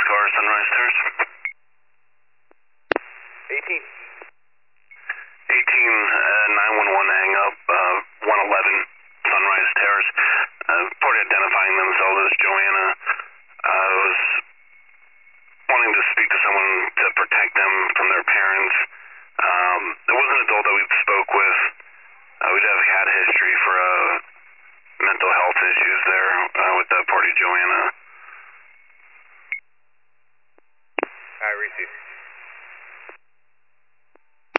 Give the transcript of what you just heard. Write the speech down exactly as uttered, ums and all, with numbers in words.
car, Sunrise Terrace. eighteen. eighteen, uh, nine one one hang up, uh, one eleven, Sunrise Terrace. Uh, party identifying themselves as Joanna. Uh, was wanting to speak to someone to protect them from their parents. Um, it was an adult that we spoke with. Uh, we have had history for, uh, mental health issues there, uh, with that party, Joanna. I received.